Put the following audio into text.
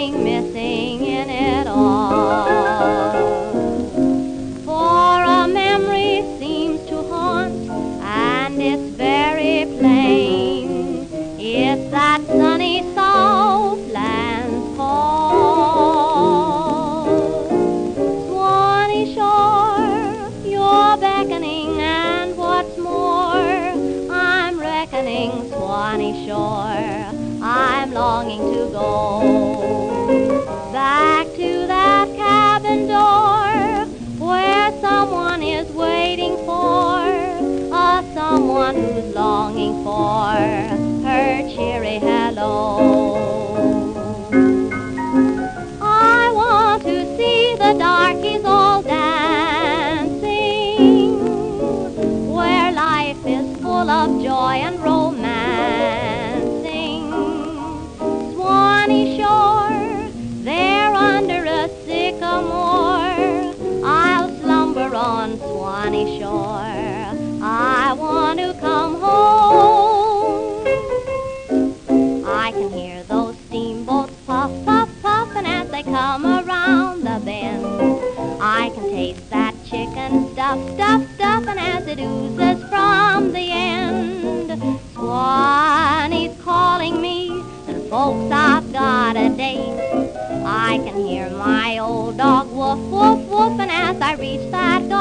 nothing missing in it all. For a memory seems to haunt, and it's very plain. It's that sunny Southland's call. Swanee Shore, you're beckoning, and what's more, I'm reckoning. Swanee Shore, I'm longing to go back to that cabin door where someone is waiting for someone who's longing for her cheery hello. I want to see the darkies all dancing, where life is full of joy and romancing. Swanee Shore, there under a sycamore, I'll slumber on Swanee Shore. I want to come home. I can hear those steamboats puff, puff, puffing as they come around the bend. I can taste that chicken stuff, stuff, stuffing as it oozes from the end. Swanee's calling me, and folks, I've got a date. I can hear my old dog woof, woof, woofing as I reach that